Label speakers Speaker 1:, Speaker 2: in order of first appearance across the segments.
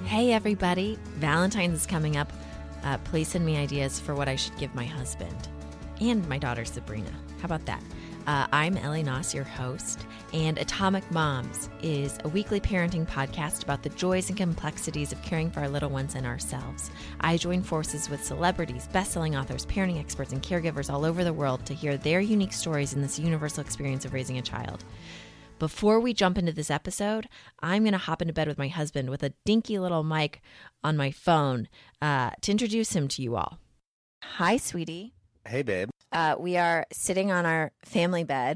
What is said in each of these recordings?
Speaker 1: Hey, everybody. Valentine's is coming up. Please send me ideas for what I should give my husband and my daughter, Sabrina. How about that? I'm Ellie Noss, your host, and Atomic Moms is a weekly parenting podcast about the joys and complexities of caring for our little ones and ourselves. I join forces with celebrities, best-selling authors, parenting experts, and caregivers all over the world to hear their unique stories in this universal experience of raising a child. Before we jump into this episode, I'm going to hop into bed with my husband with a dinky little mic on my phone to introduce him to you all. Hi, sweetie.
Speaker 2: Hey, babe.
Speaker 1: We are sitting on our family bed.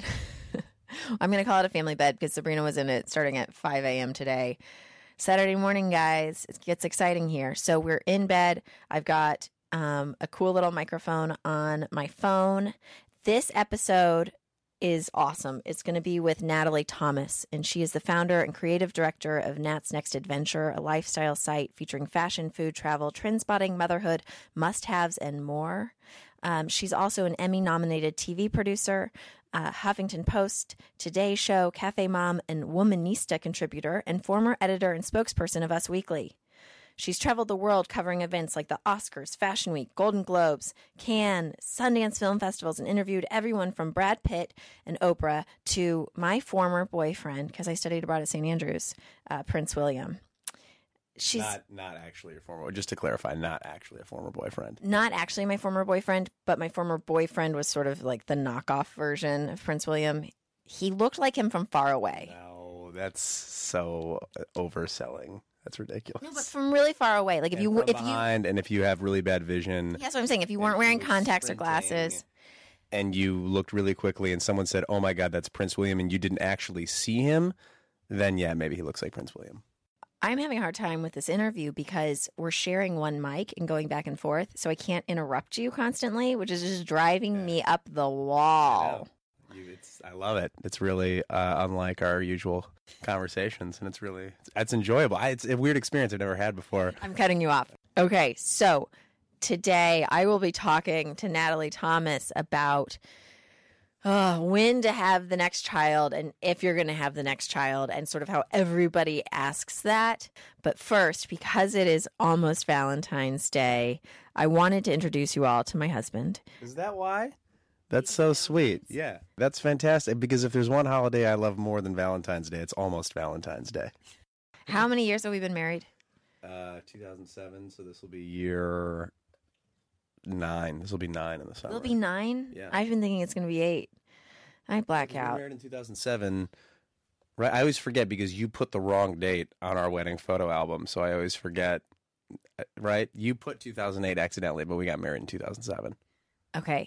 Speaker 1: I'm going to call it a family bed because Sabrina was in it starting at 5 a.m. today. Saturday morning, guys. It gets exciting here. So we're in bed. I've got a cool little microphone on my phone. This episode is awesome. It's going to be with Natalie Thomas, and she is the founder and creative director of Nat's Next Adventure, a lifestyle site featuring fashion, food, travel, trend spotting, motherhood, must-haves, and more. She's also an Emmy-nominated TV producer, Huffington Post, Today Show, Cafe Mom, and Womanista contributor, and former editor and spokesperson of Us Weekly. She's traveled the world covering events like the Oscars, Fashion Week, Golden Globes, Cannes, Sundance Film Festivals, and interviewed everyone from Brad Pitt and Oprah to my former boyfriend, because I studied abroad at St. Andrews, Prince William. She's
Speaker 2: not actually your former. Just to clarify, not actually a former boyfriend.
Speaker 1: Not actually my former boyfriend, but my former boyfriend was sort of like the knockoff version of Prince William. He looked like him from far away.
Speaker 2: No, that's so overselling. That's ridiculous.
Speaker 1: No, but from really far away, like if you
Speaker 2: have really bad vision.
Speaker 1: That's what I'm saying. If you weren't wearing contacts or glasses,
Speaker 2: and you looked really quickly, and someone said, "Oh my God, that's Prince William," and you didn't actually see him, then yeah, maybe he looks like Prince William.
Speaker 1: I'm having a hard time with this interview because we're sharing one mic and going back and forth, so I can't interrupt you constantly, which is just driving me up the wall.
Speaker 2: I love it. It's really unlike our usual conversations, and it's enjoyable. It's a weird experience I've never had before.
Speaker 1: I'm cutting you off. Okay, so today I will be talking to Natalie Thomas about when to have the next child and if you're going to have the next child and sort of how everybody asks that. But first, because it is almost Valentine's Day, I wanted to introduce you all to my husband.
Speaker 2: Is that why? That's so sweet. Yeah, that's fantastic. Because if there's one holiday I love more than Valentine's Day, it's almost Valentine's Day.
Speaker 1: How many years have we been married?
Speaker 2: 2007, so this will be year 9. This will be 9 in the summer.
Speaker 1: It'll be 9?
Speaker 2: Yeah.
Speaker 1: I've been thinking it's going to be 8. I black out.
Speaker 2: We were married in 2007. Right, I always forget because you put the wrong date on our wedding photo album, so I always forget. Right? You put 2008 accidentally, but we got married in 2007.
Speaker 1: Okay.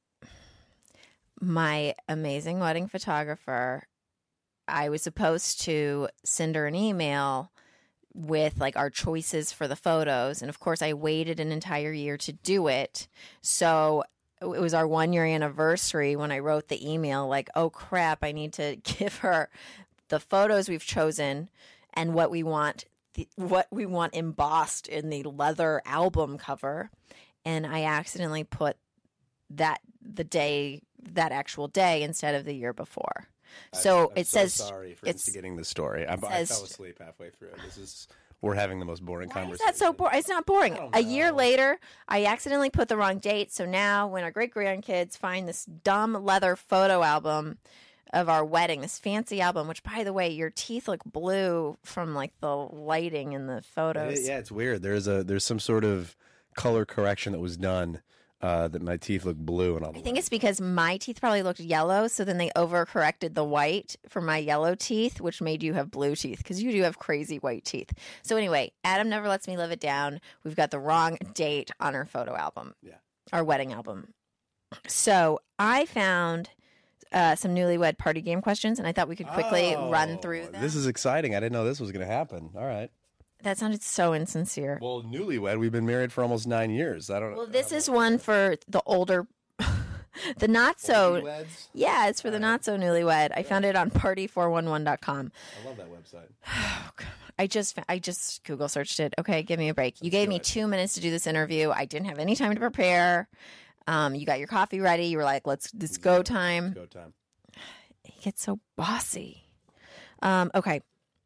Speaker 1: My amazing wedding photographer, I was supposed to send her an email with like our choices for the photos. And of course, I waited an entire year to do it. So it was our 1-year anniversary when I wrote the email like, oh crap, I need to give her the photos we've chosen and what we want embossed in the leather album cover. And I accidentally put that actual day instead of the year before. So
Speaker 2: I'm
Speaker 1: it says
Speaker 2: sorry for instigating the story. I fell asleep halfway through. We're having the most boring conversation.
Speaker 1: Is that so boring? It's not boring. A year later, I accidentally put the wrong date. So now when our great-grandkids find this dumb leather photo album of our wedding, this fancy album, which, by the way, your teeth look blue from like the lighting in the photos.
Speaker 2: Yeah, it's weird. There's some sort of color correction that was done that my teeth look blue and all.
Speaker 1: I think it's because my teeth probably looked yellow, so then they overcorrected the white for my yellow teeth, which made you have blue teeth because you do have crazy white teeth. So anyway, Adam never lets me live it down. We've got the wrong date on our photo album, our wedding album. So I found some newlywed party game questions, and I thought we could quickly run through them.
Speaker 2: This is exciting. I didn't know this was going to happen. All right.
Speaker 1: That sounded so insincere.
Speaker 2: Well, newlywed, we've been married for almost 9 years. I don't know.
Speaker 1: Well, this is one for the older, the not so.
Speaker 2: Newlyweds?
Speaker 1: Yeah, it's for the not so newlywed. I found it on party411.com.
Speaker 2: I love that website.
Speaker 1: I just Google searched it. Okay, give me a break. You gave me 2 minutes to do this interview. I didn't have any time to prepare. You got your coffee ready. You were like, it's go time.
Speaker 2: It's go time.
Speaker 1: He gets so bossy. Okay.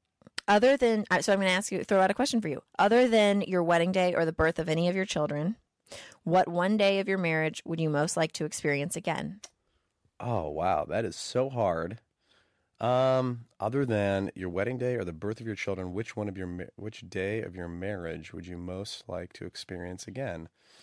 Speaker 1: Other than, so I'm going to ask you, throw out a question for you. Other than your wedding day or the birth of any of your children, what one day of your marriage would you most like to experience again?
Speaker 2: Oh, wow. That is so hard. Other than your wedding day or the birth of your children, which day of your marriage would you most like to experience again?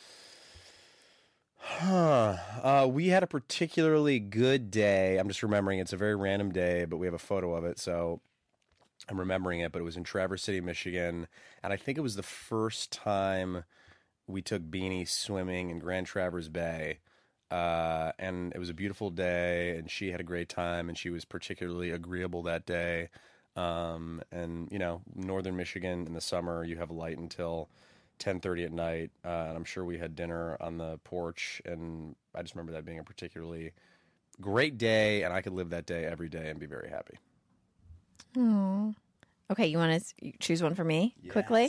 Speaker 2: We had a particularly good day. I'm just remembering it's a very random day, but we have a photo of it, so I'm remembering it. But it was in Traverse City, Michigan, and I think it was the first time we took Beanie swimming in Grand Traverse Bay. And it was a beautiful day, and she had a great time, and she was particularly agreeable that day. And you know, northern Michigan in the summer, you have light until 10:30 at night. And I'm sure we had dinner on the porch, and I just remember that being a particularly great day, and I could live that day every day and be very happy.
Speaker 1: Oh, okay. You want to choose one for me quickly?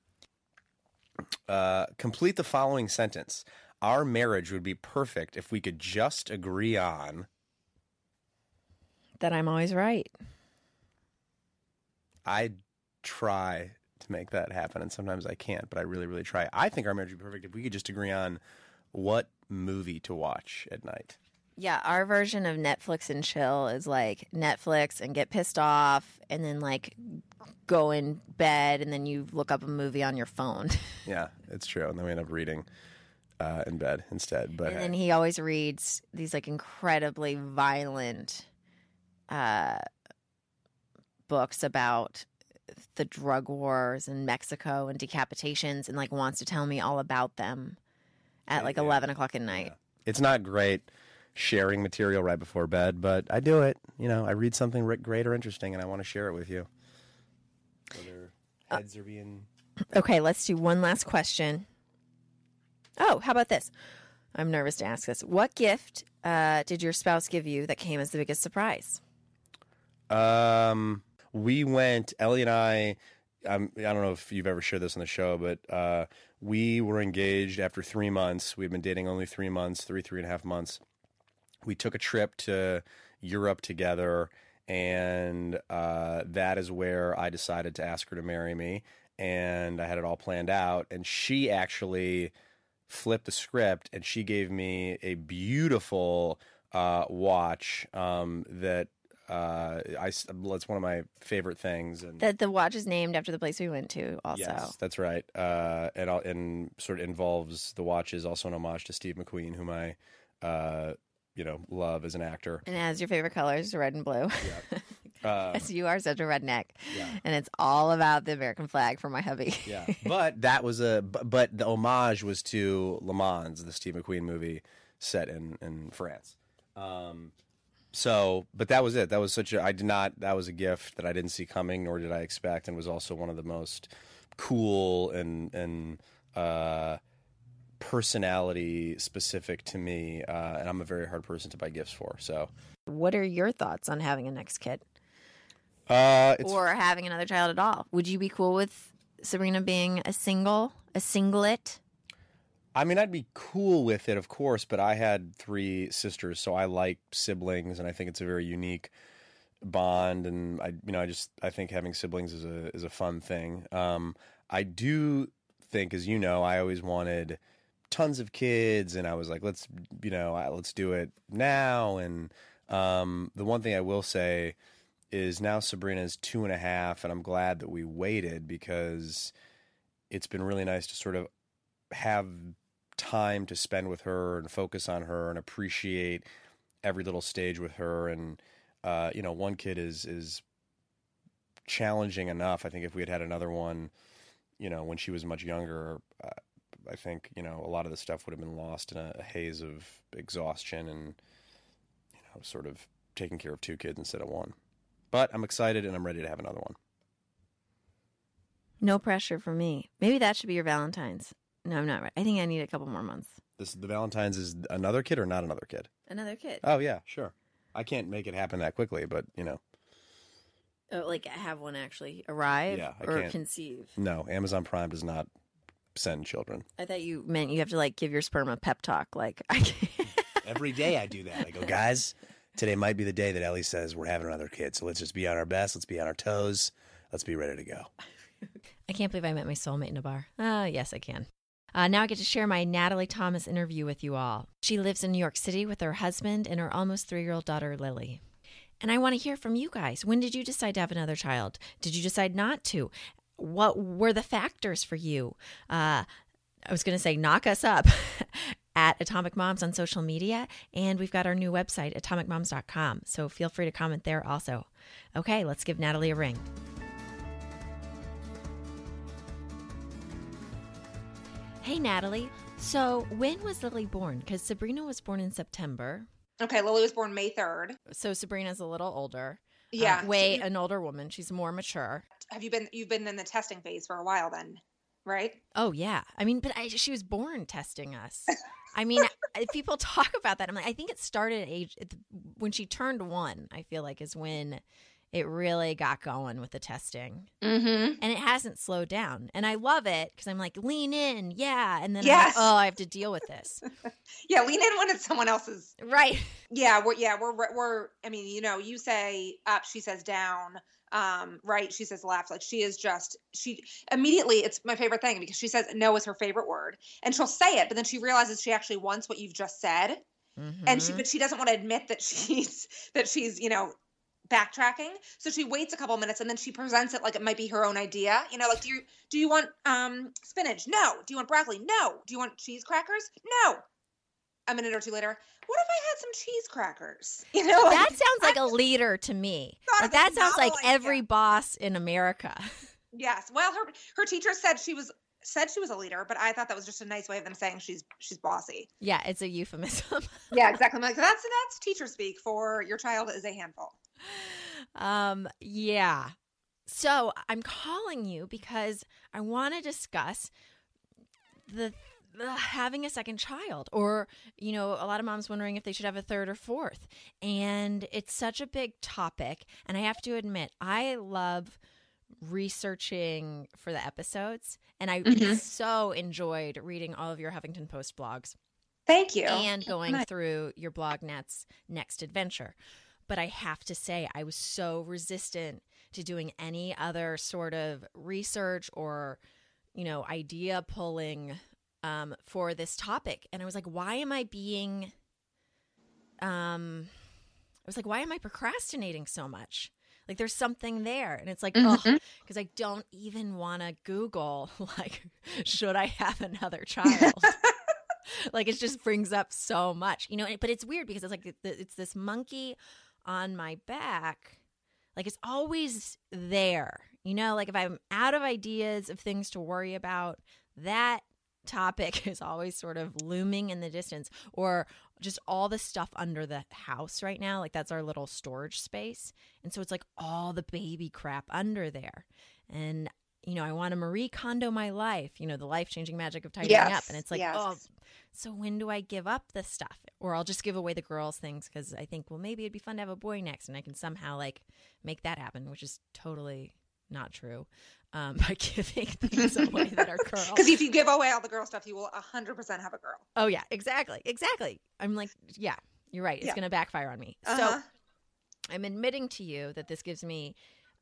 Speaker 2: Complete the following sentence. Our marriage would be perfect if we could just agree on
Speaker 1: that I'm always right.
Speaker 2: I try to make that happen, and sometimes I can't, but I really, really try. I think our marriage would be perfect if we could just agree on what movie to watch at night.
Speaker 1: Yeah, our version of Netflix and chill is like Netflix and get pissed off and then like go in bed and then you look up a movie on your phone.
Speaker 2: Yeah, it's true. And then we end up reading in bed instead. But
Speaker 1: and then he always reads these like incredibly violent books about the drug wars in Mexico and decapitations and like wants to tell me all about them at like 11 o'clock at night.
Speaker 2: Yeah. It's not great sharing material right before bed, but I do it. You know, I read something great or interesting and I want to share it with you. Whether heads are being...
Speaker 1: Okay, let's do one last question. Oh, how about this? I'm nervous to ask this. What gift did your spouse give you that came as the biggest surprise?
Speaker 2: We went, Ellie and I don't know if you've ever shared this on the show, but we were engaged after 3 months. We'd been dating only 3 months, three and a half months. We took a trip to Europe together, and that is where I decided to ask her to marry me, and I had it all planned out, and she actually flipped the script, and she gave me a beautiful watch that it's one of my favorite things. And
Speaker 1: that the watch is named after the place we went to also.
Speaker 2: Yes, that's right. And sort of involves the watch is also an homage to Steve McQueen, whom I love as an actor.
Speaker 1: And as your favorite colors, red and blue.
Speaker 2: Yeah.
Speaker 1: Yes, you are such a redneck.
Speaker 2: Yeah.
Speaker 1: And it's all about the American flag for my hubby.
Speaker 2: Yeah. But that was but the homage was to Le Mans, the Steve McQueen movie set in France. But that was it. That was that was a gift that I didn't see coming, nor did I expect, and was also one of the most cool and personality specific to me. And I'm a very hard person to buy gifts for. So,
Speaker 1: what are your thoughts on having a next kid? Or having another child at all? Would you be cool with Sabrina being a singlet?
Speaker 2: I mean, I'd be cool with it, of course, but I had 3 sisters, so I like siblings, and I think it's a very unique bond. And I think having siblings is a fun thing. I do think, as you know, I always wanted tons of kids, and I was like, let's do it now. And the one thing I will say is now Sabrina's 2.5, and I'm glad that we waited, because it's been really nice to sort of have time to spend with her and focus on her and appreciate every little stage with her. And one kid is challenging enough. I think if we had another one, when she was much younger, I think a lot of the stuff would have been lost in a haze of exhaustion and sort of taking care of 2 kids instead of 1. But I'm excited and I'm ready to have another one.
Speaker 1: No pressure for me. Maybe that should be your Valentine's. No, I'm not right. I think I need a couple more months.
Speaker 2: The Valentine's is another kid or not another kid?
Speaker 1: Another kid.
Speaker 2: Oh, yeah, sure. I can't make it happen that quickly, but,
Speaker 1: Oh, like have one actually arrive or conceive?
Speaker 2: No, Amazon Prime does not send children.
Speaker 1: I thought you meant you have to, like, give your sperm a pep talk. Like, I can't.
Speaker 2: Every day I do that. I go, guys, today might be the day that Ellie says we're having another kid, so let's just be on our best. Let's be on our toes. let's be ready to go.
Speaker 1: I can't believe I met my soulmate in a bar. Yes, I can. Now I get to share my Natalie Thomas interview with you all. She lives in New York City with her husband and her almost 3-year-old daughter, Lily. And I want to hear from you guys. When did you decide to have another child? Did you decide not to? What were the factors for you? I was going to say, knock us up at Atomic Moms on social media. And we've got our new website, atomicmoms.com. So feel free to comment there also. Okay, let's give Natalie a ring. Hey, Natalie. So when was Lily born? Because Sabrina was born in September.
Speaker 3: Okay, Lily was born May 3rd.
Speaker 1: So Sabrina's a little older.
Speaker 3: Yeah.
Speaker 1: An older woman. She's more mature.
Speaker 3: You've been in the testing phase for a while then, right?
Speaker 1: Oh, yeah. I mean, but she was born testing us. I mean, people talk about that. I'm like, I think it started when she turned 1, I feel like is when it really got going with the testing.
Speaker 3: Mm-hmm.
Speaker 1: And it hasn't slowed down. And I love it because I'm like, lean in. Yeah. And then
Speaker 3: yes.
Speaker 1: I'm like, oh, I have to deal with this.
Speaker 3: Yeah. Lean in when it's someone else's.
Speaker 1: Right.
Speaker 3: Yeah. We're, I mean, you know, you say up, she says down, right. She says left. Like she immediately, it's my favorite thing because she says no is her favorite word and she'll say it, but then she realizes she actually wants what you've just said. Mm-hmm. And she doesn't want to admit that she's, you know, backtracking. So she waits a couple minutes and then she presents it like it might be her own idea. You know, like, do you want spinach? No. Do you want broccoli? No. Do you want cheese crackers? No. A minute or two later, what if I had some cheese crackers? You know, like,
Speaker 1: that sounds like a leader to me. Like that sounds like every boss in America.
Speaker 3: Yes. Well, her teacher said she was a leader, but I thought that was just a nice way of them saying she's bossy.
Speaker 1: Yeah, it's a euphemism.
Speaker 3: Yeah, exactly. I'm like, that's teacher speak for your child is a handful.
Speaker 1: Yeah. So I'm calling you because I want to discuss the having a second child, or, you know, a lot of moms wondering if they should have a third or fourth. And it's such a big topic. And I have to admit, I love researching for the episodes. And I so enjoyed reading all of your Huffington Post blogs.
Speaker 3: Thank you.
Speaker 1: And going through your blog Net's next adventure. But I have to say, I was so resistant to doing any other sort of research or, you know, idea pulling for this topic. And I was like, why am I procrastinating so much? Like there's something there. And it's like, because I don't even want to Google, like, should I have another child? Like it just brings up so much, you know, but it's weird because it's like, it's this monkey on my back. Like it's always there, you know, like if I'm out of ideas of things to worry about, that topic is always sort of looming in the distance, or just all the stuff under the house right now. Like that's our little storage space. And so it's like all the baby crap under there. And, you know, I want to Marie Kondo my life, you know, the life-changing magic of tidying up. And it's like, oh, so when do I give up this stuff? Or I'll just give away the girls' things because I think, well, maybe it'd be fun to have a boy next and I can somehow like make that happen, which is totally not true. By giving things away that are girls.
Speaker 3: Because if you give away all the girl stuff, you will 100% have a girl.
Speaker 1: Oh, yeah, exactly. I'm like, yeah, you're right. It's going to backfire on me. So I'm admitting to you that this gives me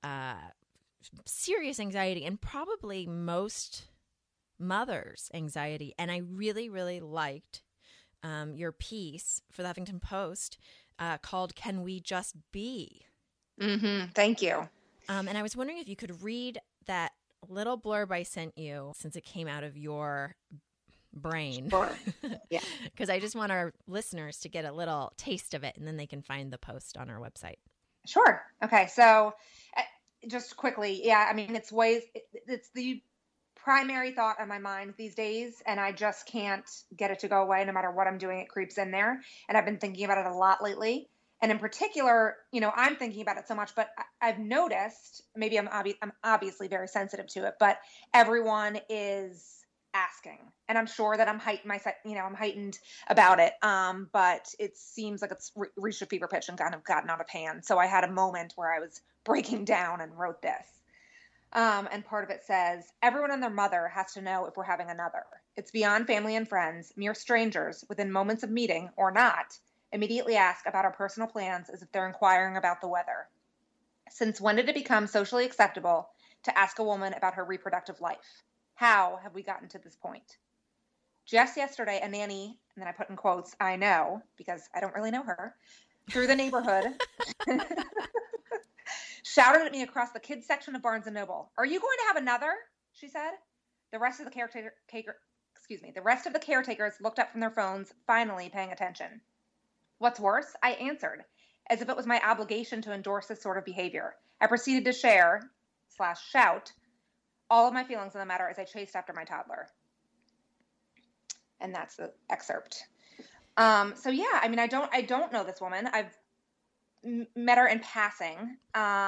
Speaker 1: serious anxiety and probably most mothers' anxiety. And I really, really liked your piece for the Huffington Post called Can We Just Be?
Speaker 3: Thank you.
Speaker 1: And I was wondering if you could read that little blurb I sent you since it came out of your brain.
Speaker 3: Sure. Yeah.
Speaker 1: Because I just want our listeners to get a little taste of it and then they can find the post on our website.
Speaker 3: Sure. Okay. So just quickly, yeah, I mean, it's the primary thought on my mind these days, and I just can't get it to go away. No matter what I'm doing, it creeps in there. And I've been thinking about it a lot lately. And in particular, you know, I'm thinking about it so much, but I've noticed, maybe I'm obviously very sensitive to it, but everyone is asking, and I'm sure that I'm heightened about it. But it seems like it's reached a fever pitch and kind of gotten out of hand. So I had a moment where I was breaking down and wrote this. And part of it says, everyone and their mother has to know if we're having another. It's beyond family and friends, mere strangers within moments of meeting or not. Immediately ask about our personal plans as if they're inquiring about the weather. Since when did it become socially acceptable to ask a woman about her reproductive life. How have we gotten to this point? Just yesterday, a nanny, and then I put in quotes, I know, because I don't really know her, through the neighborhood, shouted at me across the kids section of Barnes & Noble. "Are you going to have another?" she said. The rest of the caretakers looked up from their phones, finally paying attention. What's worse, I answered, as if it was my obligation to endorse this sort of behavior. I proceeded to share/shout all of my feelings on the matter as I chased after my toddler. And that's the excerpt. So yeah, I mean, I don't know this woman. I've met her in passing.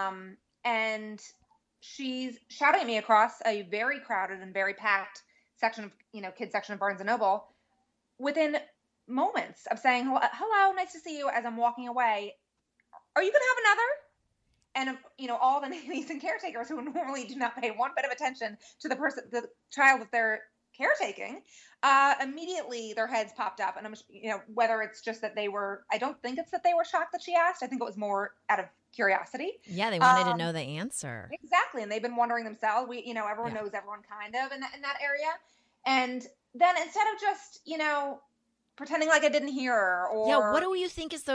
Speaker 3: And she's shouting at me across a very crowded and very packed section of, kids section of Barnes & Noble within moments of saying, hello, nice to see you, as I'm walking away. Are you going to have another? And, all the nannies and caretakers who normally do not pay one bit of attention to the child that they're caretaking, immediately their heads popped up. And I'm, whether it's just that I don't think it's that they were shocked that she asked. I think it was more out of curiosity.
Speaker 1: Yeah, they wanted to know the answer.
Speaker 3: Exactly. And they've been wondering themselves. Everyone knows everyone kind of in that area. And then instead of just, pretending like I didn't hear her, or
Speaker 1: what do you think is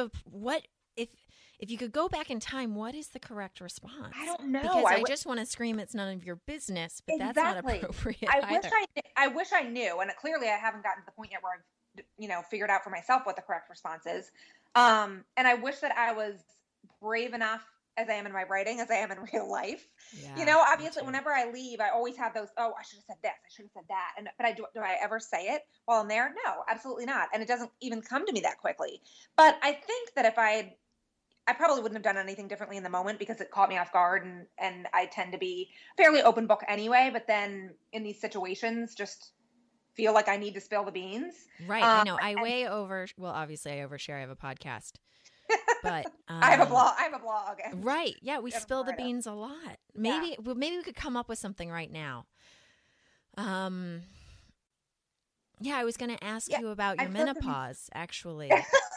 Speaker 1: if you could go back in time, what is the correct response?
Speaker 3: I don't know.
Speaker 1: Because I just want to scream, it's none of your business, but
Speaker 3: exactly.
Speaker 1: That's not appropriate either.
Speaker 3: I wish I knew, and clearly I haven't gotten to the point yet where I've, figured out for myself what the correct response is. And I wish that I was brave enough, as I am in my writing, as I am in real life. Yeah, obviously, whenever I leave, I always have those, I should have said this, I should have said that. But do I ever say it while I'm there? No, absolutely not. And it doesn't even come to me that quickly. But I think that if I probably wouldn't have done anything differently in the moment, because it caught me off guard, and I tend to be fairly open book anyway. But then in these situations, just feel like I need to spill the beans.
Speaker 1: Right. I know. Obviously I overshare. I have a podcast. But
Speaker 3: I have a blog.
Speaker 1: Right. Yeah, we spill the beans a lot. Maybe we could come up with something right now. Yeah, I was going to ask you about your menopause, actually.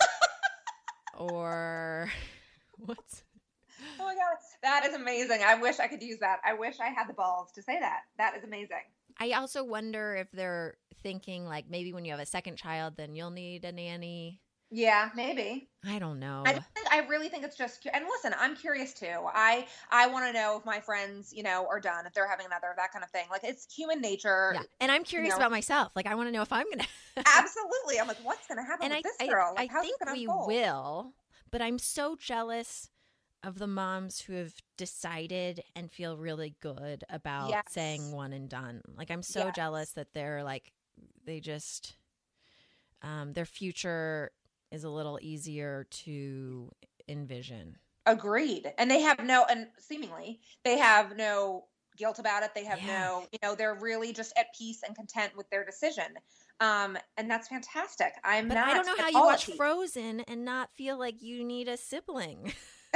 Speaker 1: Or what's...
Speaker 3: Oh my God, that is amazing. I wish I could use that. I wish I had the balls to say that. That is amazing.
Speaker 1: I also wonder if they're thinking, like, maybe when you have a second child, then you'll need a nanny.
Speaker 3: Yeah, maybe.
Speaker 1: I don't know.
Speaker 3: I really think it's just, and listen, I'm curious too. I want to know if my friends, are done, if they're having another, that kind of thing. Like, it's human nature.
Speaker 1: Yeah. And I'm curious about myself. Like, I want to know if I'm going to.
Speaker 3: Absolutely. I'm like, what's going to happen with this girl? Like,
Speaker 1: I think we will, but I'm so jealous of the moms who have decided and feel really good about saying one and done. Like, I'm so jealous that they're like, they just, their future is a little easier to envision.
Speaker 3: Agreed. And seemingly they have no guilt about it. They have they're really just at peace and content with their decision. And that's fantastic.
Speaker 1: I don't know how you watch Frozen and not feel like you need a sibling.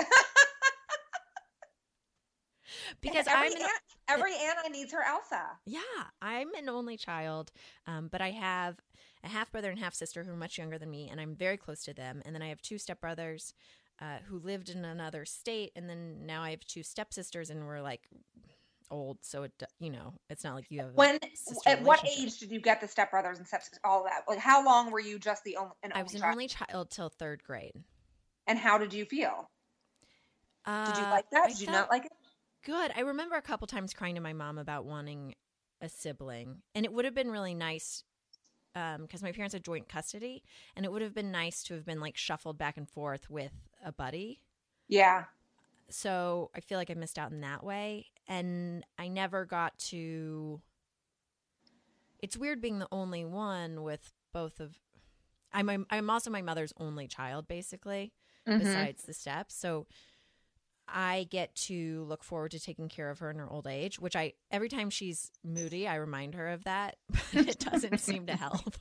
Speaker 1: Because
Speaker 3: every Anna needs her Elsa.
Speaker 1: Yeah, I'm an only child, but I have a half brother and half sister who are much younger than me, and I'm very close to them. And then I have two stepbrothers who lived in another state, and then now I have two stepsisters, and we're like old, so it's not like you have.
Speaker 3: At what age did you get the stepbrothers and stepsisters? All of that. Like, how long were you just
Speaker 1: I was an only child till third grade.
Speaker 3: And how did you feel? Did you like that? Did you not like it?
Speaker 1: Good. I remember a couple times crying to my mom about wanting a sibling, and it would have been really nice because my parents had joint custody, and it would have been nice to have been like shuffled back and forth with a buddy.
Speaker 3: Yeah.
Speaker 1: So I feel like I missed out in that way, and I never got to. It's weird being the only one with both of. I'm also my mother's only child, basically, besides the steps. So I get to look forward to taking care of her in her old age, which every time she's moody, I remind her of that, but it doesn't seem to help.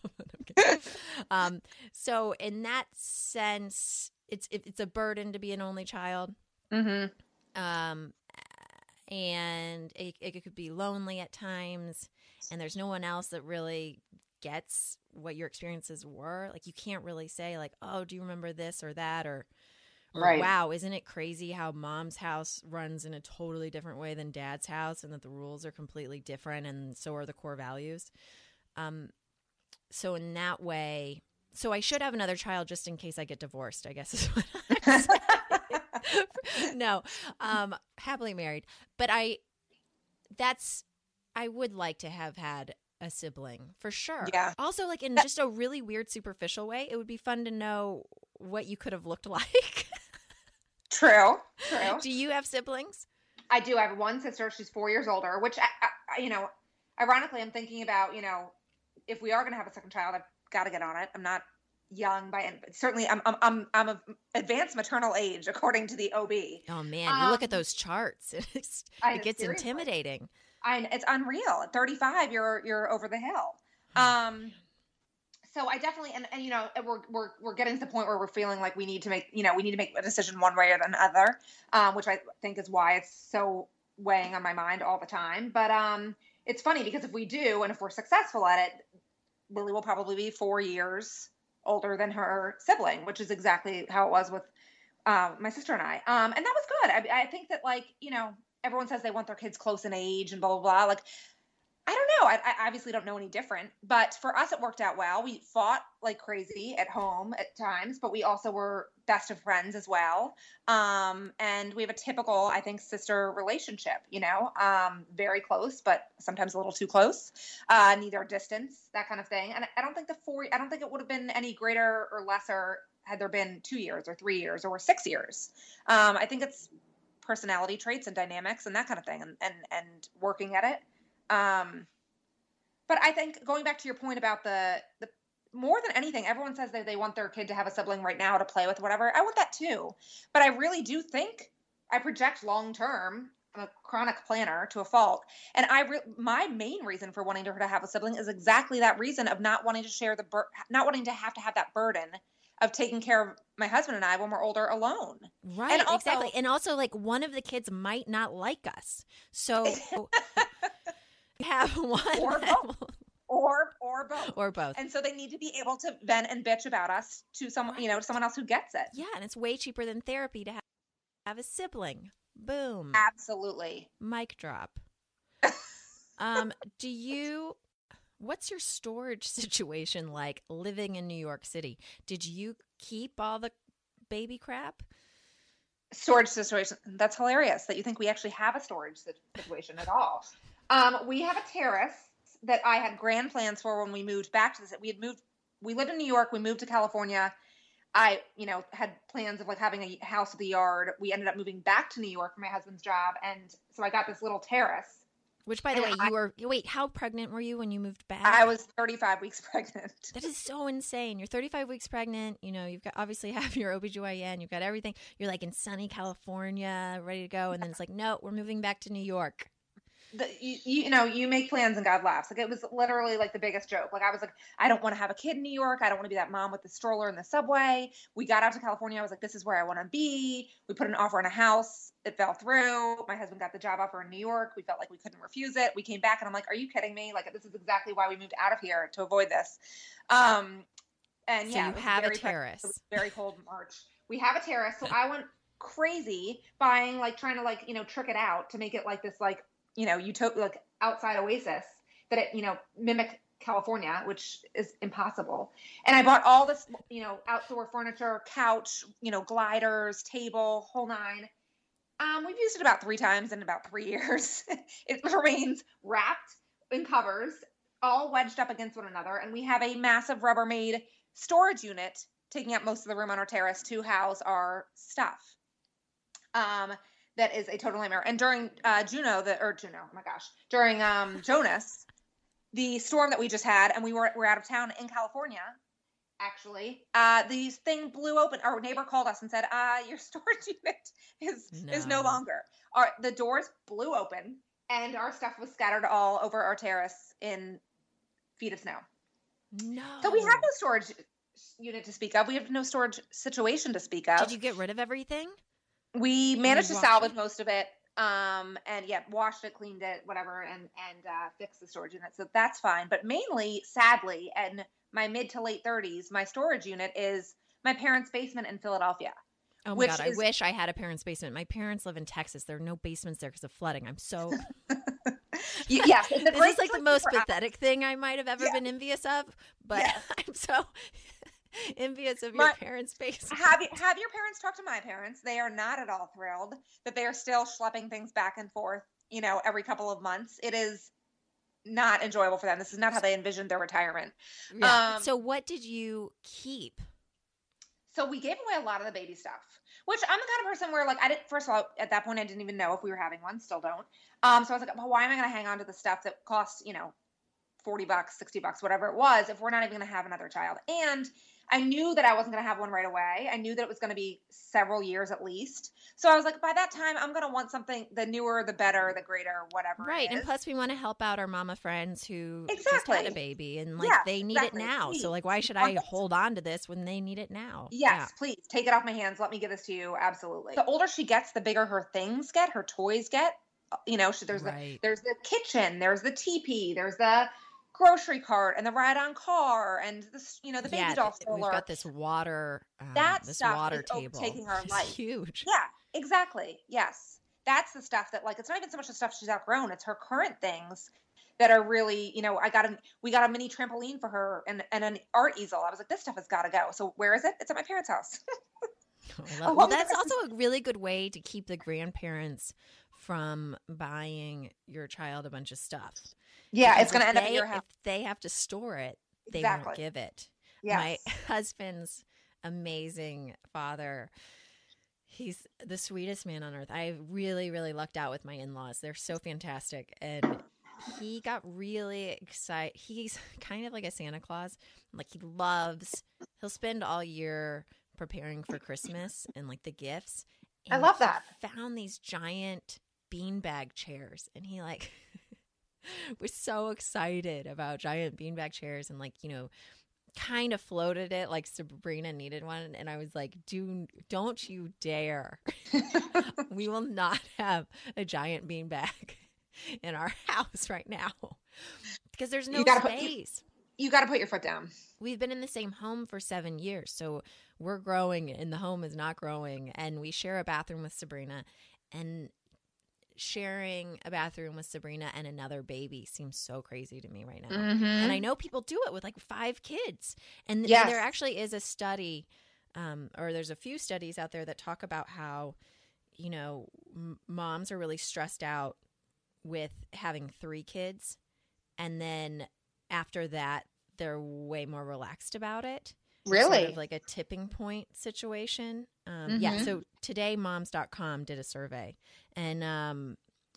Speaker 1: So in that sense, it's a burden to be an only child. And it could be lonely at times, and there's no one else that really gets what your experiences were. Like, you can't really say like, oh, do you remember this or that, or Or,
Speaker 3: Right.
Speaker 1: wow, isn't it crazy how mom's house runs in a totally different way than dad's house, and that the rules are completely different, and so are the core values. So in that way, so I should have another child just in case I get divorced, I guess is what I'm saying. No, happily married. But I would like to have had a sibling for sure.
Speaker 3: Yeah.
Speaker 1: Also, like in just a really weird, superficial way, it would be fun to know what you could have looked like.
Speaker 3: True.
Speaker 1: Do you have siblings?
Speaker 3: I do. I have one sister. She's 4 years older, which, ironically, I'm thinking about, if we are going to have a second child, I've got to get on it. I'm not young certainly I'm of advanced maternal age, according to the OB.
Speaker 1: Oh man, you look at those charts. It gets
Speaker 3: seriously.
Speaker 1: intimidating.
Speaker 3: It's unreal. At 35, you're over the hill. So I definitely, and we're getting to the point where we're feeling like we need to make a decision one way or another, which I think is why it's so weighing on my mind all the time. But it's funny because if we do, and if we're successful at it, Lily will probably be 4 years older than her sibling, which is exactly how it was with my sister and I. And that was good. I think that, like, everyone says they want their kids close in age and blah, blah, blah. Like, I don't know. I obviously don't know any different, but for us, it worked out well. We fought like crazy at home at times, but we also were best of friends as well. And we have a typical, I think, sister relationship, very close, but sometimes a little too close, neither distance, that kind of thing. And I don't think it would have been any greater or lesser had there been 2 years or 3 years or 6 years. I think it's personality traits and dynamics and that kind of thing, and working at it. But I think going back to your point about the more than anything, everyone says that they want their kid to have a sibling right now to play with, whatever. I want that too. But I really do think I project long-term. I'm a chronic planner to a fault. And my main reason for wanting her to have a sibling is exactly that reason of not wanting to share not wanting to have that burden of taking care of my husband and I when we're older alone.
Speaker 1: Right, and also, exactly. And also, like, one of the kids might not like us. So have one
Speaker 3: or both.
Speaker 1: Or both.
Speaker 3: And so they need to be able to vent and bitch about us to someone, someone else who gets it.
Speaker 1: Yeah, and it's way cheaper than therapy to have a sibling. Boom.
Speaker 3: Absolutely.
Speaker 1: Mic drop. What's your storage situation like living in New York City? Did you keep all the baby crap?
Speaker 3: Storage situation. That's hilarious that you think we actually have a storage situation at all. We have a terrace that I had grand plans for when we moved back to this. We lived in New York. We moved to California. I, had plans of like having a house with a yard. We ended up moving back to New York for my husband's job. And so I got this little terrace.
Speaker 1: Which, by the way, how pregnant were you when you moved back?
Speaker 3: I was 35 weeks pregnant.
Speaker 1: That is so insane. You're 35 weeks pregnant. You've got obviously have your OBGYN. You've got everything. You're like in sunny California, ready to go. And then it's like, no, we're moving back to New York.
Speaker 3: You make plans and God laughs. Like, it was literally like the biggest joke. Like, I was like, I don't want to have a kid in New York. I don't want to be that mom with the stroller in the subway. We got out to California. I was like, this is where I want to be. We put an offer on a house. It fell through. My husband got the job offer in New York. We felt like we couldn't refuse it. We came back and I'm like, are you kidding me? Like, this is exactly why we moved out of here, to avoid this. And
Speaker 1: so
Speaker 3: yeah,
Speaker 1: you have a terrace.
Speaker 3: It was very cold in March. We have a terrace. So I went crazy buying, like, trying to trick it out to make it like this, like, utopia, like outside oasis that it, mimic California, which is impossible. And I bought all this, outdoor furniture, couch, gliders, table, whole nine. We've used it about 3 times in about 3 years. It remains wrapped in covers, all wedged up against one another. And we have a massive Rubbermaid storage unit taking up most of the room on our terrace to house our stuff. That is a total nightmare. And during during Jonas, the storm that we just had, and we're out of town in California, actually, the thing blew open. Our neighbor called us and said, your storage unit is no longer. The doors blew open, and our stuff was scattered all over our terrace in feet of snow.
Speaker 1: No.
Speaker 3: So we have no storage unit to speak of. We have no storage situation to speak of.
Speaker 1: Did you get rid of everything?
Speaker 3: We managed to salvage most of it, and washed it, cleaned it, whatever, and fixed the storage unit. So that's fine. But mainly, sadly, in my mid to late 30s, my storage unit is my parents' basement in Philadelphia,
Speaker 1: Oh my
Speaker 3: which
Speaker 1: God, I wish I had a parents' basement. My parents live in Texas. There are no basements there because of flooding. I'm so...
Speaker 3: Yes, it's a
Speaker 1: This
Speaker 3: great
Speaker 1: is like the
Speaker 3: choice
Speaker 1: most
Speaker 3: for us.
Speaker 1: pathetic thing I might have ever been envious of, but
Speaker 3: Yes.
Speaker 1: I'm so envious of your parents' basement.
Speaker 3: Have your parents talked to my parents? They are not at all thrilled that they are still schlepping things back and forth, every couple of months. It is not enjoyable for them. This is not how they envisioned their retirement.
Speaker 1: Yeah. So what did you keep?
Speaker 3: So we gave away a lot of the baby stuff, which I'm the kind of person where, like, first of all, at that point, I didn't even know if we were having one, still don't. So I was like, well, why am I going to hang on to the stuff that costs, $40, $60, whatever it was, if we're not even going to have another child? And I knew that I wasn't going to have one right away. I knew that it was going to be several years at least. So I was like, by that time, I'm going to want something, the newer, the better, the greater, whatever.
Speaker 1: Right.
Speaker 3: it is.
Speaker 1: And plus we want to help out our mama friends who just
Speaker 3: Exactly.
Speaker 1: had a baby and like
Speaker 3: Yes,
Speaker 1: they need
Speaker 3: exactly.
Speaker 1: it now.
Speaker 3: Please.
Speaker 1: So like, why should I hold on to this when they need it now?
Speaker 3: Yes, please take it off my hands. Let me give this to you. Absolutely. The older she gets, the bigger her things get, her toys get. There's the kitchen, there's the teepee, there's the grocery cart and the ride-on car and the baby doll stroller.
Speaker 1: We've got this water
Speaker 3: This water
Speaker 1: table
Speaker 3: taking our
Speaker 1: it's
Speaker 3: life.
Speaker 1: Huge.
Speaker 3: Yeah, exactly. Yes. That's the stuff that, like, it's not even so much the stuff she's outgrown, it's her current things that are really, we got a mini trampoline for her and an art easel. I was like, this stuff has got to go. So where is it? It's at my parents' house.
Speaker 1: Well, that's also a really good way to keep the grandparents from buying your child a bunch of stuff.
Speaker 3: Yeah,
Speaker 1: Because
Speaker 3: it's going to end up at your house.
Speaker 1: If they have to store it, they
Speaker 3: Exactly.
Speaker 1: won't give it.
Speaker 3: Yes.
Speaker 1: My husband's amazing father, he's the sweetest man on earth. I really, really lucked out with my in-laws. They're so fantastic. And he got really excited. He's kind of like a Santa Claus. Like he'll spend all year preparing for Christmas and like the gifts. And
Speaker 3: I love that.
Speaker 1: He found these giant beanbag chairs and he like was so excited about giant beanbag chairs and like, kind of floated it like Sabrina needed one. And I was like, don't you dare. We will not have a giant beanbag in our house right now because there's no space.
Speaker 3: You got to put your foot down.
Speaker 1: We've been in the same home for 7 years. So we're growing and the home is not growing. And we share a bathroom with Sabrina, and sharing a bathroom with Sabrina and another baby seems so crazy to me right now.
Speaker 3: Mm-hmm.
Speaker 1: And I know people do it with like 5 kids. And
Speaker 3: Yes.
Speaker 1: there actually is a study, or there's a few studies out there that talk about how, moms are really stressed out with having 3 kids. And then after that, they're way more relaxed about it.
Speaker 3: Really?
Speaker 1: Sort of like a tipping point situation. Yeah. So today moms.com did a survey and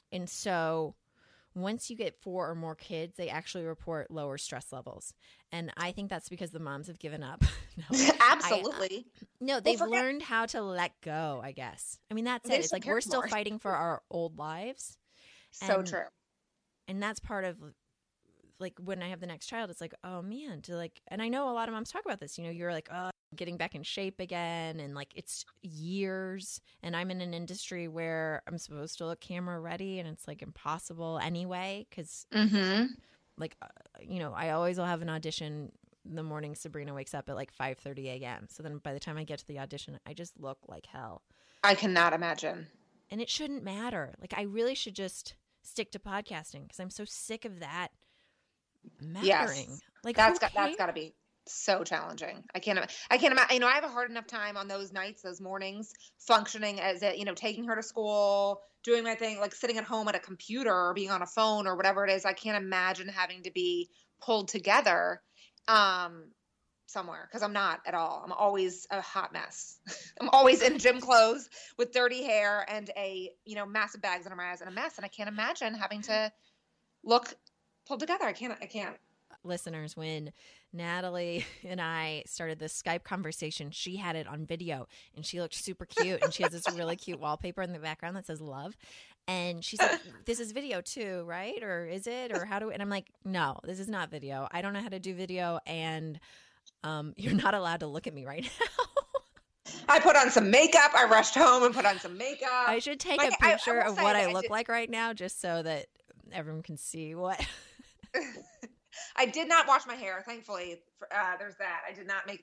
Speaker 1: so once you get 4 or more kids, they actually report lower stress levels. And I think that's because the moms have given up. No,
Speaker 3: Absolutely.
Speaker 1: no, they've learned how to let go, I guess. I mean, that's it. It's like we're still fighting for our old lives.
Speaker 3: So true.
Speaker 1: And that's part of like when I have the next child, it's like, oh man, and I know a lot of moms talk about this, you're like, oh, getting back in shape again. And like, it's years. And I'm in an industry where I'm supposed to look camera ready and it's like impossible anyway. Cause like, I always will have an audition the morning Sabrina wakes up at like 5:30 a.m. So then by the time I get to the audition, I just look like hell.
Speaker 3: I cannot imagine.
Speaker 1: And it shouldn't matter. Like I really should just stick to podcasting because I'm so sick of that mattering.
Speaker 3: Yes.
Speaker 1: Like
Speaker 3: that's got to be so challenging. I can't imagine. I have a hard enough time on those nights, those mornings, functioning as taking her to school, doing my thing, like sitting at home at a computer or being on a phone or whatever it is. I can't imagine having to be pulled together somewhere because I'm not at all. I'm always a hot mess. I'm always in gym clothes with dirty hair and massive bags under my eyes and a mess. And I can't imagine having to look pulled together. I can't.
Speaker 1: Listeners, when Natalie and I started this Skype conversation, she had it on video and she looked super cute and she has this really cute wallpaper in the background that says love. And she's like, this is video too, right? Or is it? Or how do we? And I'm like, no, this is not video. I don't know how to do video. And you're not allowed to look at me right now.
Speaker 3: I put on some makeup. I rushed home and put on some makeup.
Speaker 1: I should take a picture of what I look like right now just so that everyone can see what.
Speaker 3: I did not wash my hair, thankfully. There's that. I did not make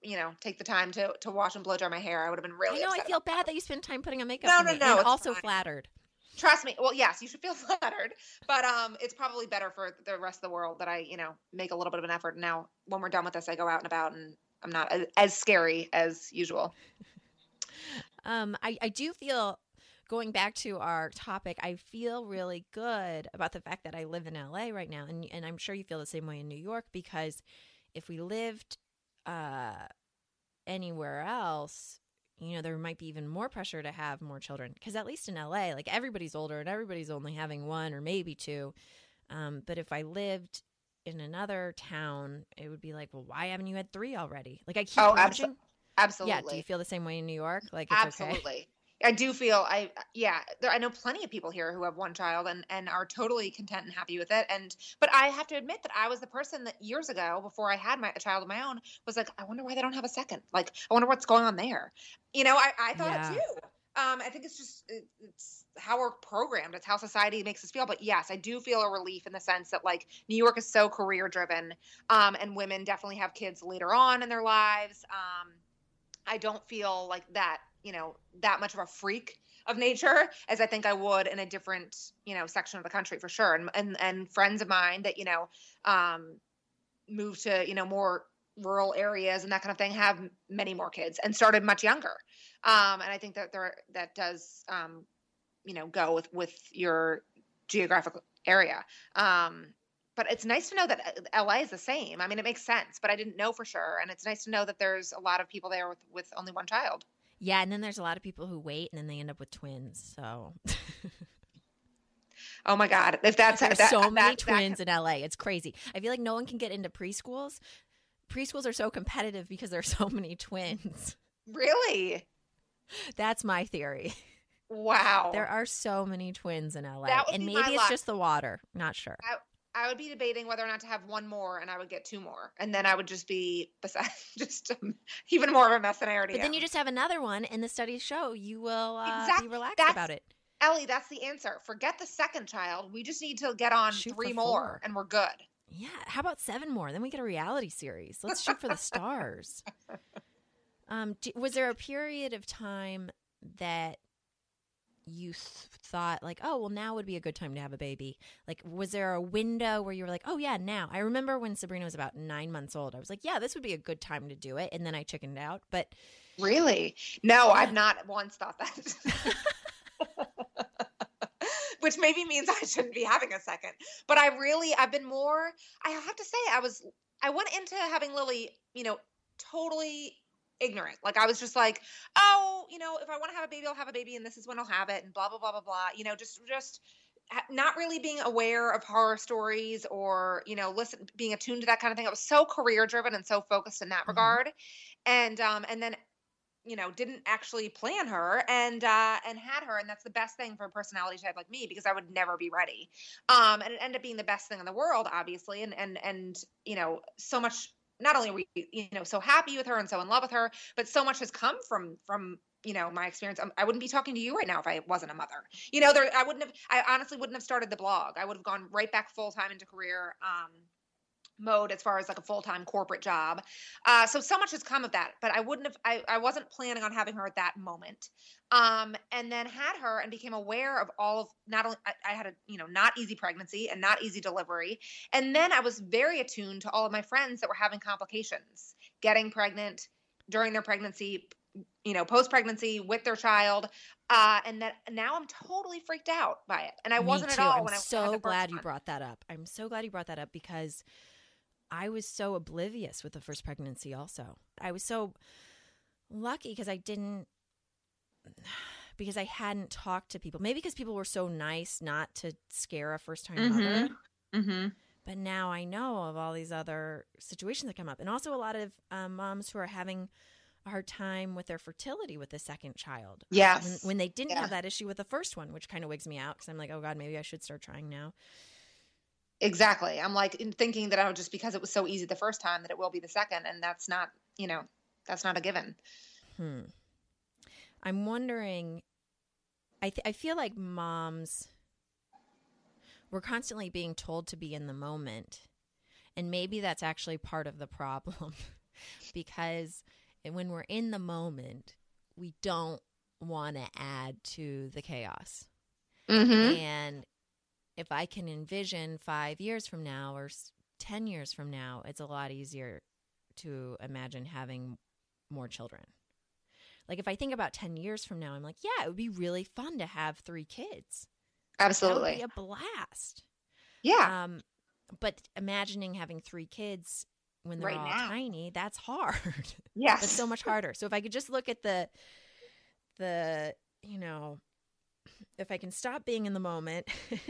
Speaker 3: take the time to wash and blow dry my hair, I would have been really
Speaker 1: I know. I
Speaker 3: upset
Speaker 1: feel
Speaker 3: about
Speaker 1: bad
Speaker 3: that.
Speaker 1: that you spend time putting on makeup.
Speaker 3: No,
Speaker 1: for
Speaker 3: no,
Speaker 1: me,
Speaker 3: no,
Speaker 1: and
Speaker 3: it's
Speaker 1: also
Speaker 3: fine.
Speaker 1: flattered.
Speaker 3: Trust me. Well, yes, you should feel flattered, but it's probably better for the rest of the world that I, make a little bit of an effort. Now, when we're done with this, I go out and about, and I'm not as scary as usual.
Speaker 1: I do feel, going back to our topic, I feel really good about the fact that I live in LA right now, and I'm sure you feel the same way in New York, because if we lived anywhere else, there might be even more pressure to have more children, because at least in LA, like, everybody's older and everybody's only having one or maybe two. But if I lived in another town, it would be like, well, why haven't you had three already? Like, I keep watching.
Speaker 3: Absolutely.
Speaker 1: Yeah. Do you feel the same way in New York? Like, it's
Speaker 3: Absolutely.
Speaker 1: Okay?
Speaker 3: I do feel I know plenty of people here who have one child and are totally content and happy with it. But I have to admit that I was the person that years ago, before I had a child of my own, was like, I wonder why they don't have a second. Like, I wonder what's going on there. I thought it too. I think it's just, it's how we're programmed. It's how society makes us feel. But yes, I do feel a relief in the sense that, like, New York is so career driven, and women definitely have kids later on in their lives. I don't feel like that, that much of a freak of nature as I think I would in a different, section of the country, for sure. And friends of mine that, moved to, more rural areas and that kind of thing have many more kids and started much younger. And I think that that does, go with your geographic area. But it's nice to know that LA is the same. I mean, it makes sense, but I didn't know for sure. And it's nice to know that there's a lot of people there with only one child.
Speaker 1: Yeah, and then there's a lot of people who wait and then they end up with twins. So,
Speaker 3: oh my God, if that's
Speaker 1: there's so many twins in LA, it's crazy. I feel like no one can get into preschools. Preschools are so competitive because there's so many twins.
Speaker 3: Really?
Speaker 1: That's my theory.
Speaker 3: Wow,
Speaker 1: there are so many twins in LA, and maybe it's just the water. Not sure.
Speaker 3: I would be debating whether or not to have one more, and I would get two more, and then I would just be even more of a mess than I already am.
Speaker 1: But then you just have another one, and the studies show you will be relaxed about it.
Speaker 3: Ellie, that's the answer. Forget the second child. We just need to get on three more, and we're good.
Speaker 1: Yeah. How about 7 more? Then we get a reality series. Let's shoot for the stars. Was there a period of time that you thought, like, oh, well, now would be a good time to have a baby? Like, was there a window where you were like, oh yeah, now? I remember when Sabrina was about 9 months old, I was like, yeah, this would be a good time to do it. And then I chickened out. But
Speaker 3: really? No, yeah. I've not once thought that. Which maybe means I shouldn't be having a second. But I've been more, I have to say, I went into having Lily, totally ignorant. Like, I was just like, oh, if I want to have a baby, I'll have a baby, and this is when I'll have it, and blah, blah, blah, blah, blah. Just not really being aware of horror stories or, being attuned to that kind of thing. I was so career driven and so focused in that regard. And then, didn't actually plan her and had her. And that's the best thing for a personality type like me, because I would never be ready. And it ended up being the best thing in the world, obviously. And so much, not only are we, so happy with her and so in love with her, but so much has come from my experience. I wouldn't be talking to you right now if I wasn't a mother. I honestly wouldn't have started the blog. I would have gone right back full time into career mode as far as like a full-time corporate job. So much has come of that, but I wasn't planning on having her at that moment. And then had her and became aware of all of, not only I had a, not easy pregnancy and not easy delivery. And then I was very attuned to all of my friends that were having complications, getting pregnant during their pregnancy, post-pregnancy with their child. And that now I'm totally freaked out by it. And I wasn't at all when I was
Speaker 1: so glad you brought that up. I'm so glad you brought that up, because I was so oblivious with the first pregnancy also. I was so lucky because I hadn't talked to people. Maybe because people were so nice not to scare a first-time mother.
Speaker 3: Mm-hmm.
Speaker 1: But now I know of all these other situations that come up. And also a lot of moms who are having a hard time with their fertility with the second child.
Speaker 3: Yes.
Speaker 1: When they didn't have that issue with the first one, which kind of wigs me out, because I'm like, oh God, maybe I should start trying now.
Speaker 3: Exactly. I'm like thinking that just because it was so easy the first time that it will be the second. And that's not, that's not a given.
Speaker 1: I'm wondering, I feel like moms, we're constantly being told to be in the moment. And maybe that's actually part of the problem. because when we're in the moment, we don't want to add to the chaos.
Speaker 3: Mm-hmm.
Speaker 1: And if I can envision 5 years from now or 10 years from now, it's a lot easier to imagine having more children. Like if I think about 10 years from now, I'm like, yeah, it would be really fun to have 3 kids.
Speaker 3: Absolutely.
Speaker 1: That would be a blast.
Speaker 3: Yeah.
Speaker 1: But imagining having 3 kids when they're
Speaker 3: Right
Speaker 1: all
Speaker 3: now.
Speaker 1: tiny, that's hard.
Speaker 3: Yes.
Speaker 1: That's so much harder. So if I could just look at the if I can stop being in the moment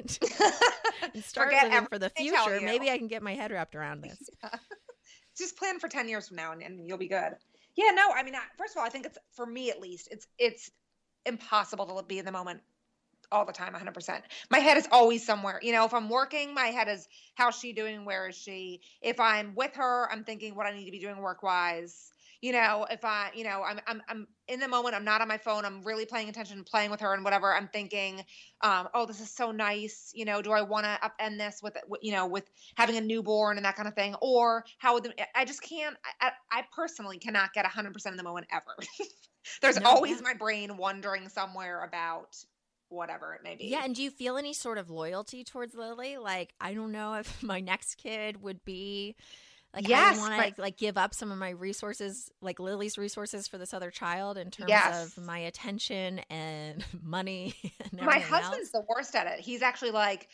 Speaker 1: and start living for the future, maybe I can get my head wrapped around this.
Speaker 3: Just plan for 10 years from now and you'll be good. Yeah, no, I mean, first of all, I think it's, for me at least, it's impossible to be in the moment all the time, 100%. My head is always somewhere. If I'm working, my head is, how's she doing? Where is she? If I'm with her, I'm thinking what I need to be doing work-wise. If I'm in the moment, I'm not on my phone, I'm really paying attention, playing with her and whatever. I'm thinking, oh, this is so nice. Do I want to upend this with having a newborn and that kind of thing? Or how would I just can't, I personally cannot get 100% in the moment ever. There's always my brain wandering somewhere about whatever it may be.
Speaker 1: Yeah. And do you feel any sort of loyalty towards Lily? Like, I don't know if my next kid would be like,
Speaker 3: yes,
Speaker 1: I want to give up some of my resources, like Lily's resources, for this other child in terms of my attention and money. And
Speaker 3: my husband's the worst at it. He's actually like,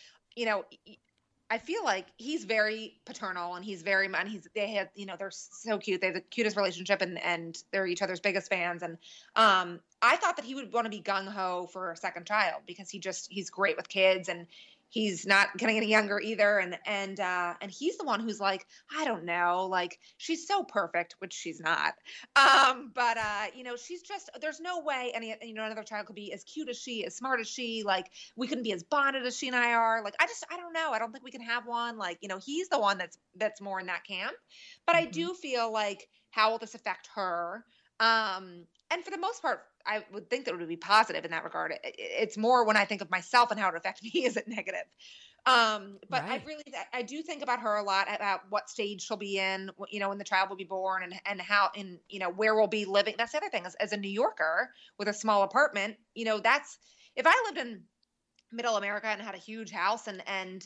Speaker 3: I feel like he's very paternal and he's very, they're so cute. They have the cutest relationship and they're each other's biggest fans. And I thought that he would want to be gung ho for a second child because he's great with kids and he's not getting any younger either. And he's the one who's like, I don't know, like she's so perfect, which she's not. But she's just, there's no way another child could be as cute as she, as smart as she, like we couldn't be as bonded as she and I are. Like, I don't know. I don't think we can have one. Like, he's the one that's more in that camp, but I do feel like, how will this affect her? And for the most part, I would think that it would be positive in that regard. It's more when I think of myself and how it affects me, is it negative? But right. I do think about her a lot, about what stage she'll be in, when the child will be born and how, where we'll be living. That's the other thing, as a New Yorker with a small apartment, that's, if I lived in middle America and had a huge house and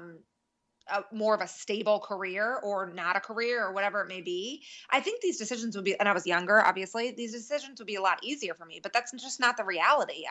Speaker 3: more of a stable career or not a career or whatever it may be, I think these decisions would be, and I was younger, obviously, these decisions would be a lot easier for me, but that's just not the reality.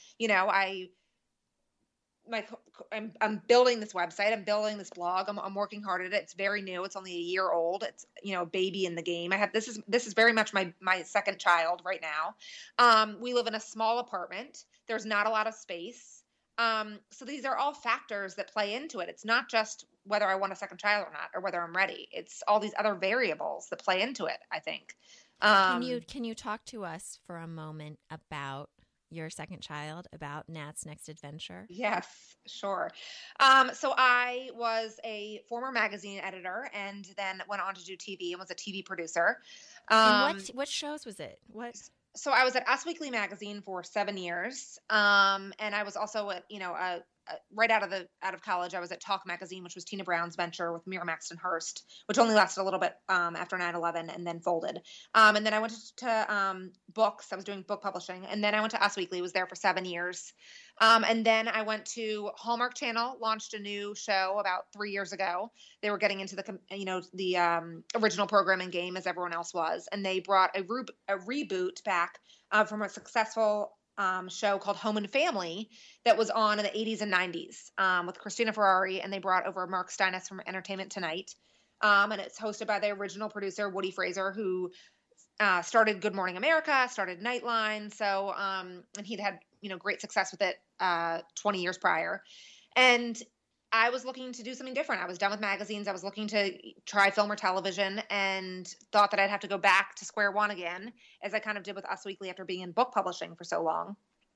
Speaker 3: I'm building this website. I'm building this blog. I'm working hard at it. It's very new. It's only a year old. It's, a baby in the game. This is very much my second child right now. We live in a small apartment. There's not a lot of space. So these are all factors that play into it. It's not just whether I want a second child or not, or whether I'm ready. It's all these other variables that play into it, I think.
Speaker 1: Can you talk to us for a moment about your second child, about Nat's next adventure?
Speaker 3: Yes, sure. So I was a former magazine editor and then went on to do TV and was a TV producer.
Speaker 1: And what shows was it?
Speaker 3: So I was at Us Weekly magazine for 7 years. And I was also at, right out of college, I was at Talk magazine, which was Tina Brown's venture with Miramax and Hearst, which only lasted a little bit after 9/11 and then folded. And then I went to books. I was doing book publishing. And then I went to Us Weekly, was there for 7 years. And then I went to Hallmark Channel, launched a new show about 3 years ago. They were getting into the original programming game, as everyone else was. And they brought a reboot back from a successful show called Home and Family that was on in the 80s and 90s with Christina Ferrari, and they brought over Mark Steinitz from Entertainment Tonight. And it's hosted by the original producer, Woody Fraser, who started Good Morning America, started Nightline. So, and he'd had, great success with it 20 years prior. And I was looking to do something different. I was done with magazines. I was looking to try film or television and thought that I'd have to go back to square one again, as I kind of did with Us Weekly after being in book publishing for so long.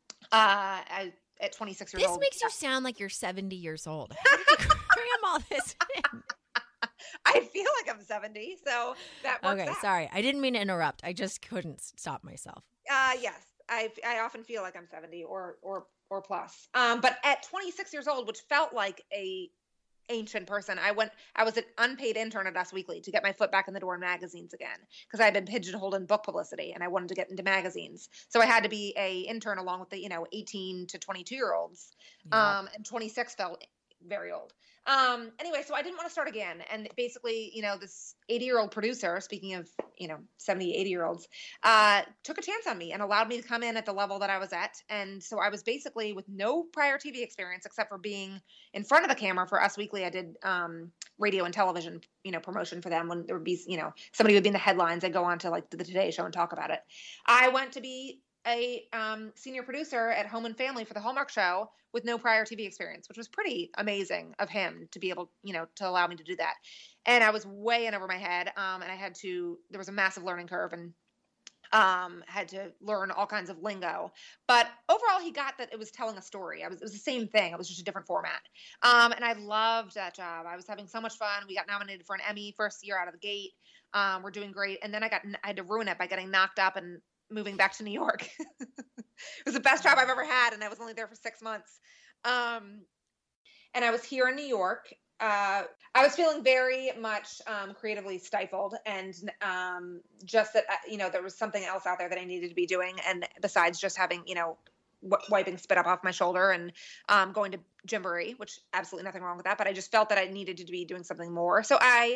Speaker 3: At 26 years old.
Speaker 1: This makes you sound like you're 70 years old. How did you cram all this in?
Speaker 3: I feel like I'm 70, so that works out.
Speaker 1: Sorry. I didn't mean to interrupt. I just couldn't stop myself.
Speaker 3: Yes. I often feel like I'm 70 or plus. But at 26 years old, which felt like a ancient person. I was an unpaid intern at Us Weekly to get my foot back in the door in magazines again, because I had been pigeonholed in book publicity and I wanted to get into magazines. So I had to be a intern along with the, 18 to 22-year-olds. And 26 felt very old. Anyway, so I didn't want to start again. And basically, this 80-year-old producer, speaking of, 70, 80-year-olds, took a chance on me and allowed me to come in at the level that I was at. And so I was basically with no prior TV experience except for being in front of the camera for Us Weekly. I did radio and television, promotion for them when there would be, somebody would be in the headlines. I'd go on to like the Today Show and talk about it. I went to be a senior producer at Home and Family for the Hallmark show with no prior TV experience, which was pretty amazing of him to be able, to allow me to do that. And I was way in over my head. And there was a massive learning curve and had to learn all kinds of lingo. But overall, he got that it was telling a story. It was the same thing. It was just a different format. And I loved that job. I was having so much fun. We got nominated for an Emmy first year out of the gate. We're doing great. And then I had to ruin it by getting knocked up and moving back to New York. It was the best job I've ever had, and I was only there for 6 months. And I was here in New York. I was feeling very much creatively stifled, and just that there was something else out there that I needed to be doing, and besides just having wiping spit up off my shoulder and going to Gymboree, which absolutely nothing wrong with that, but I just felt that I needed to be doing something more. So I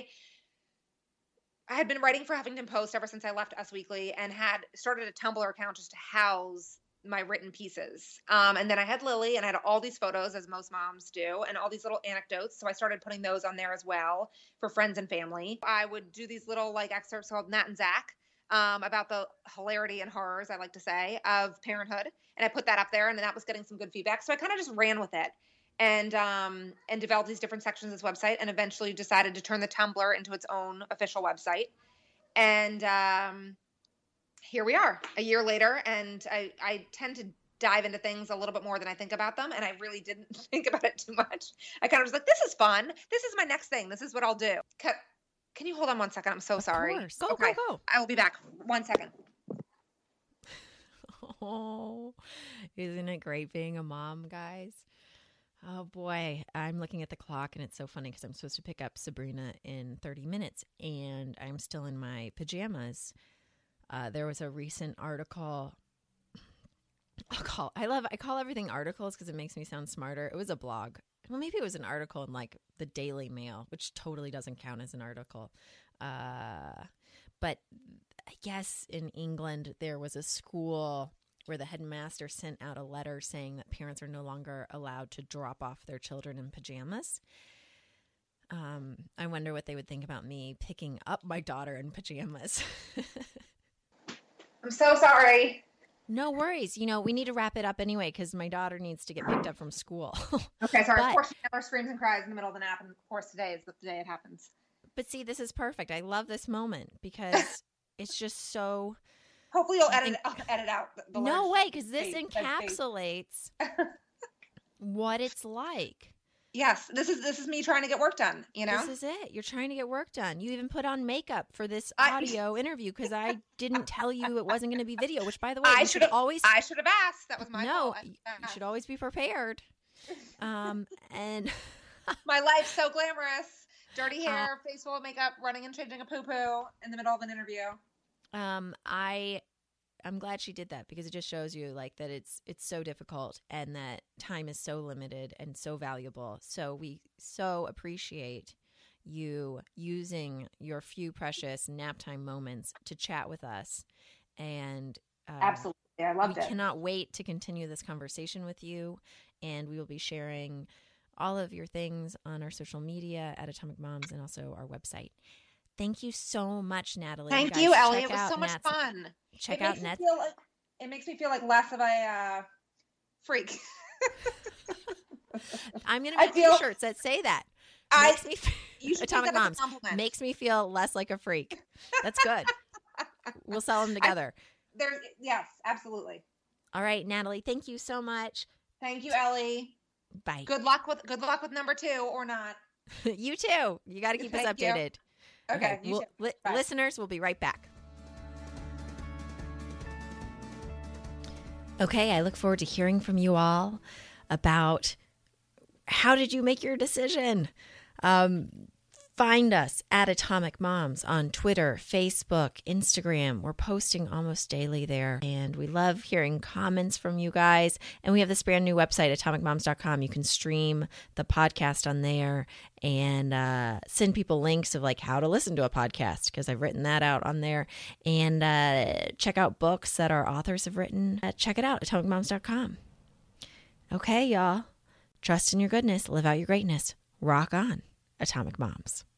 Speaker 3: had been writing for Huffington Post ever since I left Us Weekly, and had started a Tumblr account just to house my written pieces. And then I had Lily, and I had all these photos, as most moms do, and all these little anecdotes. So I started putting those on there as well for friends and family. I would do these little excerpts called Nat and Zach about the hilarity and horrors, I like to say, of parenthood. And I put that up there, and that was getting some good feedback. So I kind of just ran with it. And developed these different sections of this website, and eventually decided to turn the Tumblr into its own official website. And here we are a year later, and I tend to dive into things a little bit more than I think about them, and I really didn't think about it too much. I kind of was like, this is fun. This is my next thing. This is what I'll do. Can you hold on 1 second? I'm so sorry.
Speaker 1: Of course. Go.
Speaker 3: I will be back. 1 second.
Speaker 1: Oh, isn't it great being a mom, guys? Oh boy, I'm looking at the clock, and it's so funny because I'm supposed to pick up Sabrina in 30 minutes and I'm still in my pajamas. There was a recent article. I call everything articles because it makes me sound smarter. It was a blog. Well, maybe it was an article in the Daily Mail, which totally doesn't count as an article. But I guess in England there was a school where the headmaster sent out a letter saying that parents are no longer allowed to drop off their children in pajamas. I wonder what they would think about me picking up my daughter in pajamas.
Speaker 3: I'm so sorry.
Speaker 1: No worries. We need to wrap it up anyway because my daughter needs to get picked up from school.
Speaker 3: Okay, sorry. Of course, she never screams and cries in the middle of the nap, and of course today is the day it happens.
Speaker 1: But see, this is perfect. I love this moment because it's just so...
Speaker 3: Hopefully you'll edit out the
Speaker 1: No way, because this encapsulates what it's like.
Speaker 3: Yes, this is me trying to get work done,
Speaker 1: This is it. You're trying to get work done. You even put on makeup for this audio interview because I didn't tell you it wasn't going to be video, which by the way, I should have
Speaker 3: asked. That was my fault.
Speaker 1: No, you should always be prepared. And
Speaker 3: my life's so glamorous. Dirty hair, face full of makeup, running and changing a poo-poo in the middle of an interview.
Speaker 1: I'm glad she did that because it just shows you that it's so difficult and that time is so limited and so valuable. So we so appreciate you using your few precious nap time moments to chat with us. And
Speaker 3: absolutely, I loved it.
Speaker 1: We cannot wait to continue this conversation with you, and we will be sharing all of your things on our social media at Atomic Moms and also our website. Thank you so much, Natalie.
Speaker 3: Thank you, Ellie. It was so much fun.
Speaker 1: Check out Nets.
Speaker 3: It makes me feel like less of a freak.
Speaker 1: I'm going to make t-shirts that say that. Atomic Moms makes me feel less like a freak. That's good. We'll sell them together.
Speaker 3: Yes, absolutely.
Speaker 1: All right, Natalie. Thank you so much.
Speaker 3: Thank you, Ellie.
Speaker 1: Bye.
Speaker 3: Good luck with number 2 or not.
Speaker 1: You too. You got to keep us updated.
Speaker 3: Okay.
Speaker 1: Listeners, we'll be right back. Okay, I look forward to hearing from you all about how did you make your decision? Find us at Atomic Moms on Twitter, Facebook, Instagram. We're posting almost daily there. And we love hearing comments from you guys. And we have this brand new website, atomicmoms.com. You can stream the podcast on there and send people links of like how to listen to a podcast, because I've written that out on there. And check out books that our authors have written. Check it out, atomicmoms.com. Okay, y'all. Trust in your goodness. Live out your greatness. Rock on, Atomic Moms.